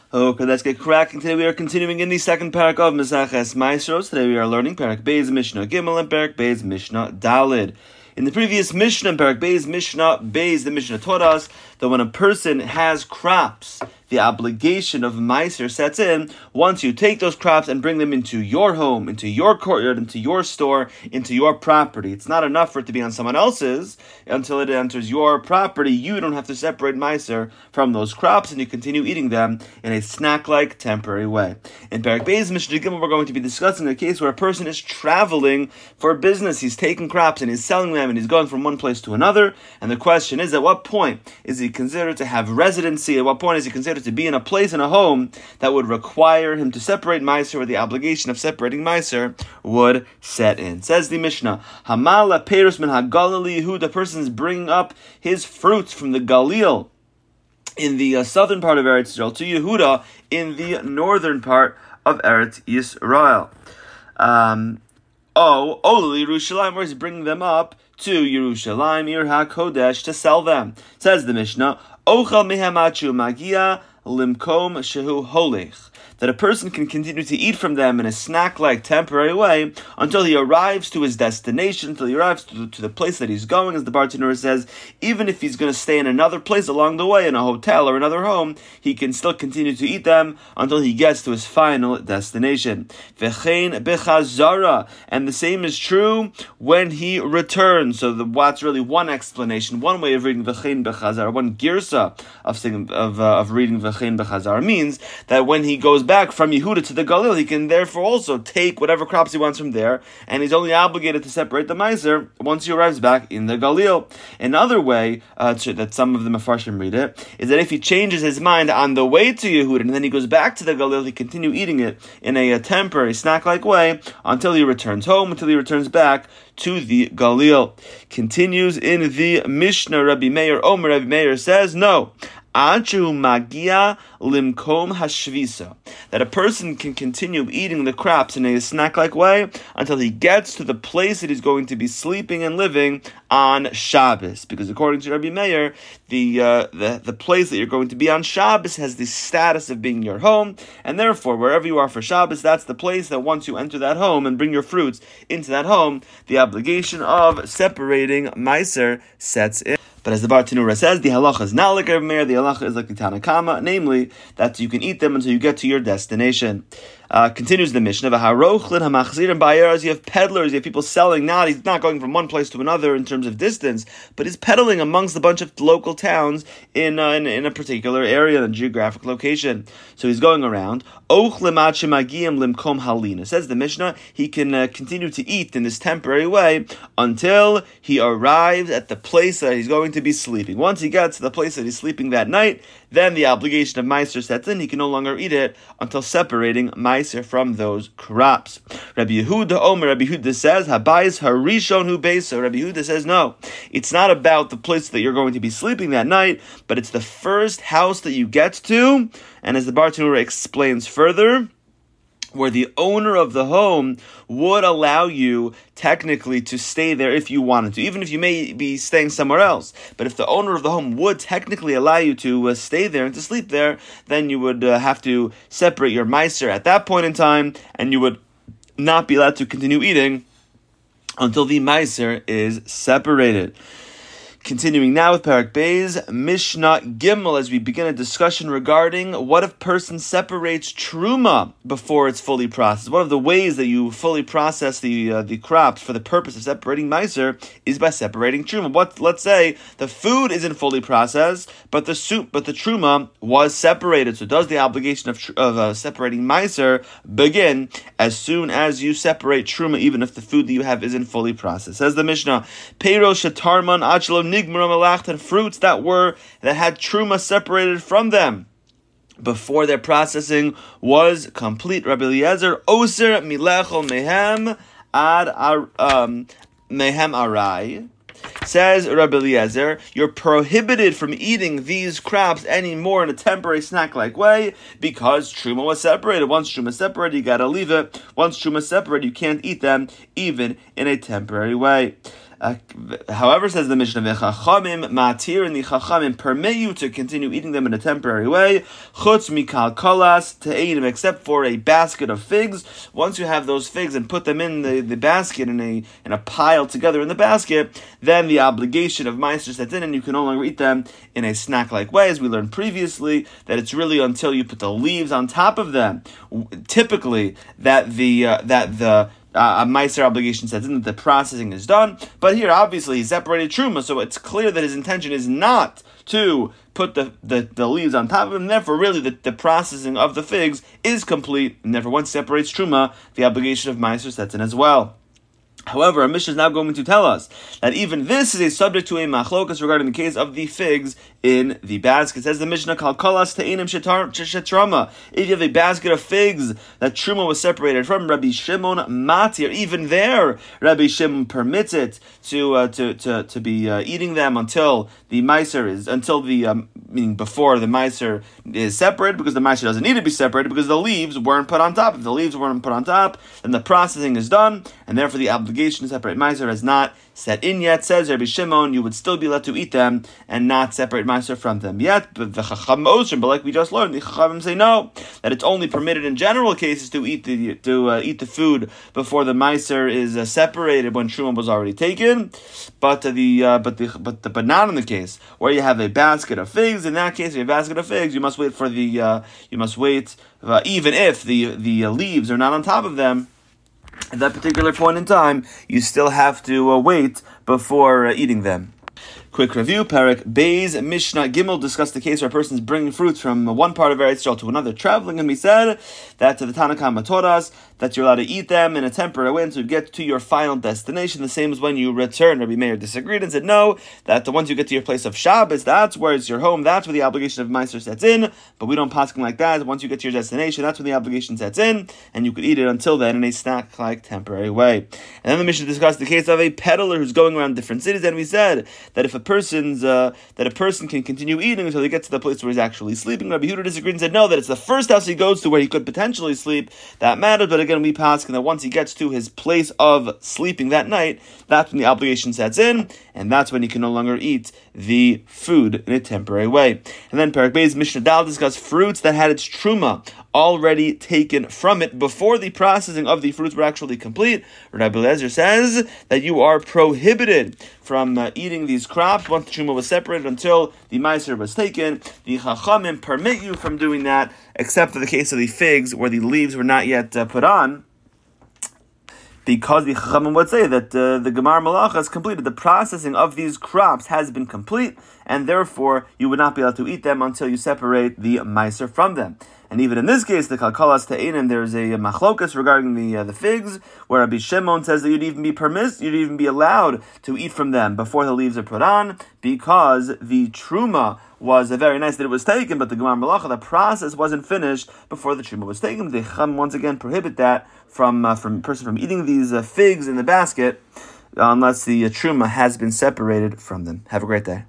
Okay, let's get cracking. Today we are continuing in the second parak of Maseches Maasros. Today we are learning parak Beis Mishnah Gimel and parak Beis Mishnah Dalid. In the previous Mishnah, parak Beis Mishnah Beis, the Mishnah taught us that when a person has crops, the obligation of Meiser sets in once you take those crops and bring them into your home, into your courtyard, into your store, into your property. It's not enough for it to be on someone else's until it enters your property. You don't have to separate Meiser from those crops, and you continue eating them in a snack-like temporary way. In Parak Beis Mishnah Gimel, we're going to be discussing a case where a person is traveling for business. He's taking crops and he's selling them and he's going from one place to another. And the question is, at what point is he considered to have residency? At what point is he considered to be in a place, in a home, that would require him to separate Meiser, where the obligation of separating Meiser would set in? Says the Mishnah, Hamala Perus min HaGalil Yehuda, the person is bringing up his fruits from the Galil in the southern part of Eretz Yisrael to Yehuda in the northern part of Eretz Yisrael. Yerushalayim, where he's bringing them up to Yerushalayim, Ir HaKodesh, to sell them. Says the Mishnah, Ochel mehem achu magia limkom shehu holech, that a person can continue to eat from them in a snack-like temporary way until he arrives to his destination, until he arrives to the place that he's going. As the bartender says, even if he's going to stay in another place along the way, in a hotel or another home, he can still continue to eat them until he gets to his final destination. V'chein bechazara, and the same is true when he returns. So what's really one explanation, one way of reading v'chein bechazara, one girsa of reading v'chein bechazara means that when he goes back from Yehuda to the Galil, he can therefore also take whatever crops he wants from there, and he's only obligated to separate the Meiser once he arrives back in the Galil. Another way that some of the Mefarshim read it is that if he changes his mind on the way to Yehuda and then he goes back to the Galil, he continue eating it in a temporary snack-like way until he returns home, until he returns back to the Galil. Continues in the Mishnah, Rabbi Meir Omer. Rabbi Meir says, no, Achu magia limkom hashvisa, that a person can continue eating the crops in a snack-like way until he gets to the place that he's going to be sleeping and living on Shabbos. Because according to Rabbi Meir, the place that you're going to be on Shabbos has the status of being your home, and therefore wherever you are for Shabbos, that's the place that once you enter that home and bring your fruits into that home, the obligation of separating Meiser sets in. But as the Bar Tanura says, the halacha is not like Rabbi Meir, the halacha is like the Tanna Kama, namely that you can eat them until you get to your destination. Continues the Mishnah, you have peddlers, you have people selling. Now he's not going from one place to another in terms of distance, but he's peddling amongst a bunch of local towns in a particular area, in a geographic location. So he's going around. Says the Mishnah, he can continue to eat in this temporary way until he arrives at the place that he's going to be sleeping. Once he gets to the place that he's sleeping that night, then the obligation of Meiser sets in. He can no longer eat it until separating Meiser from those crops. Rabbi Yehuda Omer, Rabbi Yehuda says, Habayis harishon hu beisa. Rabbi Yehuda says, no, it's not about the place that you're going to be sleeping that night, but it's the first house that you get to. And as the Bar Tanura explains further, where the owner of the home would allow you technically to stay there if you wanted to, even if you may be staying somewhere else. But if the owner of the home would technically allow you to stay there and to sleep there, then you would have to separate your Meiser at that point in time, and you would not be allowed to continue eating until the Meiser is separated. Continuing now with Parak Beis Mishnah Gimel, as we begin a discussion regarding what if person separates truma before it's fully processed. One of the ways that you fully process the crops for the purpose of separating Meiser is by separating truma. Let's say the food isn't fully processed, but the truma was separated. So does the obligation of separating Meiser begin as soon as you separate truma, even if the food that you have isn't fully processed? Says the Mishnah, Peiro shetarman achlo nigmar malach, and fruits that had truma separated from them before their processing was complete. Rabbi Eliezer oser milechol mehem ad mehem arai. Says Rabbi Eliezer, you're prohibited from eating these crops anymore in a temporary snack-like way because truma was separated. Once truma is separated, you gotta leave it. Once truma is separated, you can't eat them even in a temporary way. However, says the Mishnah, v'chachamim matir, and the chachamim permit you to continue eating them in a temporary way, chutz mikal kolas te'enim, except for a basket of figs. Once you have those figs and put them in the basket in a pile together in the basket, then the obligation of meiser sets in, and you can no longer eat them in a snack-like way, as we learned previously, that it's really until you put the leaves on top of them, typically, that the a meiser obligation sets in, that the processing is done. But here, obviously, he separated truma, so it's clear that his intention is not to put the leaves on top of them. Therefore, really, the processing of the figs is complete, and therefore, once he separates truma, the obligation of meiser sets in as well. However, our Mishnah is now going to tell us that even this is a subject to a machlokas regarding the case of the figs in the basket. It says the Mishnah, Kal kolas te'inim shetrama. If you have a basket of figs that truma was separated from, Rabbi Shimon matir, even there, Rabbi Shimon permits it to be eating them until the meiser meaning before the meiser is separated, because the meiser doesn't need to be separated because the leaves weren't put on top. If the leaves weren't put on top, then the processing is done, and therefore the obligation to separate meiser has not set in yet. Says Rabbi Shimon, you would still be allowed to eat them and not separate meiser from them yet. But the chacham osrim, but like we just learned, the chachamim say no, that it's only permitted in general cases to eat the food before the meiser is separated when truma was already taken. But not in the case where you have a basket of figs. In that case, if you have a basket of figs, you must wait for even if the leaves are not on top of them. At that particular point in time, you still have to wait before eating them. Quick review, Perek Beis Mishnah Gimel discussed the case where a person is bringing fruits from one part of Eretz Yisrael to another, traveling, and we said that to the Tanna Kama taught us that you're allowed to eat them in a temporary way until you get to your final destination, the same as when you return. Rabbi Meir disagreed and said no, that once you get to your place of Shabbos, that's where it's your home, that's where the obligation of meiser sets in, but we don't paskin like that. Once you get to your destination, that's when the obligation sets in, and you could eat it until then in a snack-like temporary way. And then the Mishnah discussed the case of a peddler who's going around different cities, and we said that if a person can continue eating until he gets to the place where he's actually sleeping. Rabbi Yehuda disagreed and said no, that it's the first house he goes to where he could potentially sleep that matters. But again, we paskin that once he gets to his place of sleeping that night, that's when the obligation sets in, and that's when he can no longer eat the food in a temporary way. And then Perek Beis Mishnah Dal discussed fruits that had its truma already taken from it before the processing of the fruits were actually complete. Rabbi Eliezer says that you are prohibited from eating these crops once the truma was separated until the meiser was taken. The chachamim permit you from doing that, except for the case of the figs where the leaves were not yet put on, because the chachamim would say that the gemar malacha is completed. The processing of these crops has been complete, and therefore you would not be able to eat them until you separate the meiser from them. And even in this case, the kalkalas te'enim, there's a machlokas regarding the figs, where Rabbi Shimon says that you'd even be allowed to eat from them before the leaves are put on, because the truma was very nice that it was taken, but the gemar malacha, the process wasn't finished before the truma was taken. The chacham once again prohibit that from eating these figs in the basket unless the truma has been separated from them. Have a great day.